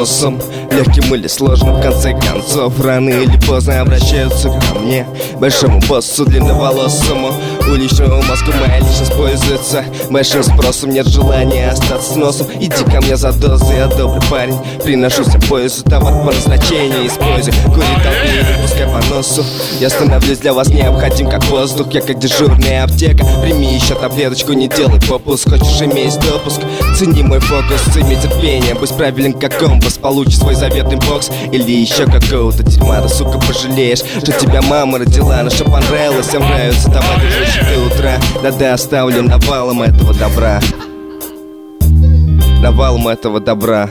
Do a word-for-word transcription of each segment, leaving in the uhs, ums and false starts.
вопросом, легким или сложным, в конце концов, рано или поздно обращаются ко мне, большому боссу длинноволосому. Уличную маску моя личность пользуется большим спросом, нет желания остаться с носом. Иди ко мне за дозой, я добрый парень, приношу всем пользу, товар по назначению используй. Кури толпи, не пускай по носу, я становлюсь для вас необходим, как воздух. Я как дежурная аптека, прими еще таблеточку, не делай попуск. Хочешь иметь допуск, цени мой фокус, цени терпение, будь правилен как компас, получи свой заветный бокс или еще какого-то дерьма. Да, сука, пожалеешь, что тебя мама родила, но что понравилось, всем нравится, давай держи до утра. Да-да, оставлю навалом этого добра, навалом этого добра.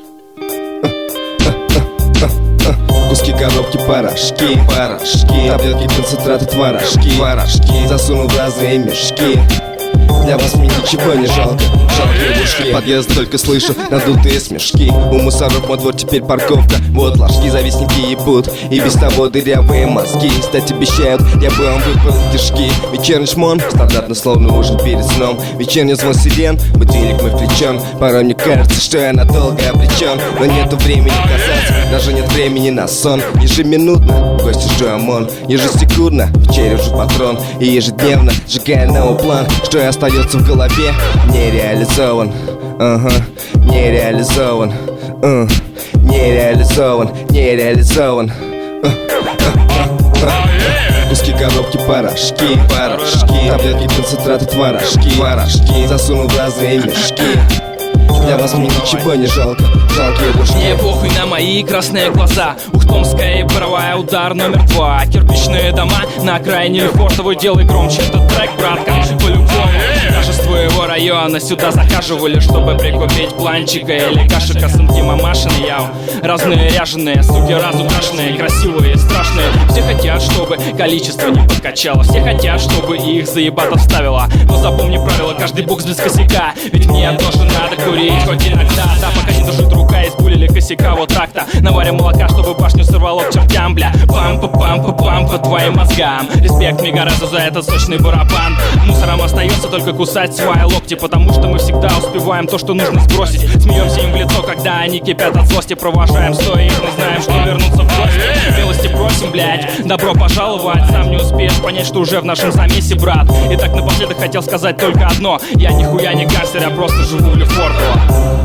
Куски, коробки, порошки, порошки, таблетки, концентраты, творожки, творожки, засунул в разные мешки. Для вас мне ничего не жалко, жалкие душки. Подъезд только слышу надутые смешки. У мусоров мой двор теперь парковка. Вот ложки, завистники ебут, и без того дырявые мозги. Кстати, обещают, я бы вам выпал кишки. Вечерний шмон, стандартно словно ужин перед сном. Вечерний звон сирен, будильник мой включен. Порой мне кажется, что я надолго обречен, но нету времени касаться, даже нет времени на сон. Ежеминутно в гости жду ОМОН, ежесекундно в череп патрон, и ежедневно сжигая новый план, что и остается в голове, не реализован, ага, не реализован, uh, не реализован, не реализован. uh, uh, uh, uh. Куски, коробки, порошки, порошки, таблетки, концентраты, творожки, творожки, засунул в разные мешки. Для вас мне ничего не жалко, жалкие душки. Мне похуй на мои красные глаза. Ухтомская и Боровая, удар номер два. Кирпичные дома на окраине Лефортово. Делай громче этот трек, братка, по-любому. Даже с твоего района сюда захаживали, чтобы прикупить планчика или каши, косынки, мамашины. Я разные ряженые, суки разукрашенные, красивые, страшные. Все хотят, чтобы количество не подкачало, все хотят, чтобы их заебато вставило. Но запомни правило, каждый бокс без косяка, ведь мне тоже надо курить хоть иногда. Да, пока не душит рука, избулили косяка вот так-то. Наварим молока, чтобы башню сорвало к чертям, бля. Пам-па-пам-па-пам по твоим мозгам. Респект Мегаразу за этот сочный барабан. Мусором остается только кусать свои локти, потому что мы всегда успеваем то, что нужно сбросить. Смеемся им в лицо, когда они кипят от злости. Провожаем стоя их, но знаем, что вернуться в гости. Милости просим, блядь, добро пожаловать. Сам не успеешь понять, что уже в нашем замесе, брат. Итак, напоследок хотел сказать только одно: я нихуя не гангстер, я просто живу в Лефортово.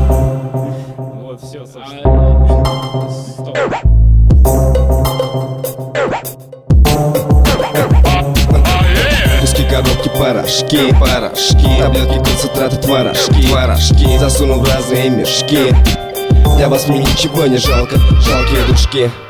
Вот все, собственно. Куски, коробки, порошки, порошки, таблетки, концентраты, творожки, творожки, засунул в разные мешки. Для вас мне ничего не жалко, жалкие душки.